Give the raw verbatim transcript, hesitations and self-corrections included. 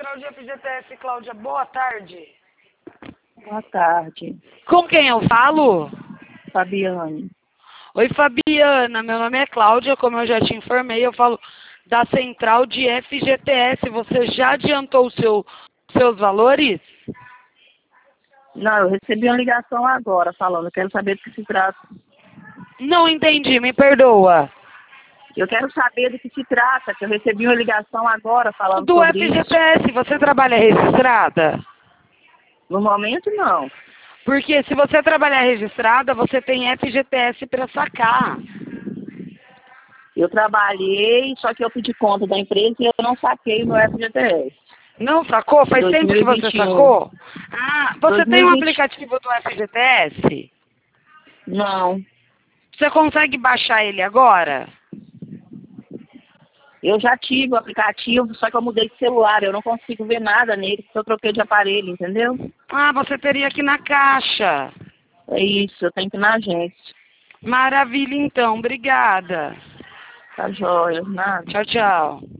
Central de F G T S, Cláudia. Boa tarde. Boa tarde. Com quem eu falo? Fabiane. Oi, Fabiana. Meu nome é Cláudia, como eu já te informei, eu falo da Central de F G T S. Você já adiantou o seu, seus valores? Não, eu recebi uma ligação agora falando, quero saber do que se trata. Não entendi, me perdoa. Eu quero saber do que se trata, que eu recebi uma ligação agora falando Do sobre F G T S, isso. você trabalha registrada? No momento, não. Porque se você trabalhar registrada, você tem F G T S para sacar. Eu trabalhei, só que eu pedi conta da empresa e eu não saquei no F G T S. Não sacou? Faz tempo que você sacou? Ah, você tem um aplicativo do F G T S? Não. Você consegue baixar ele agora? Eu já tive o aplicativo, só que eu mudei de celular, eu não consigo ver nada nele, porque eu troquei de aparelho, entendeu? Ah, você teria que ir na caixa. É isso, eu tenho que ir na agência. Maravilha, então. Obrigada. Tá joia, nada. Tchau, tchau.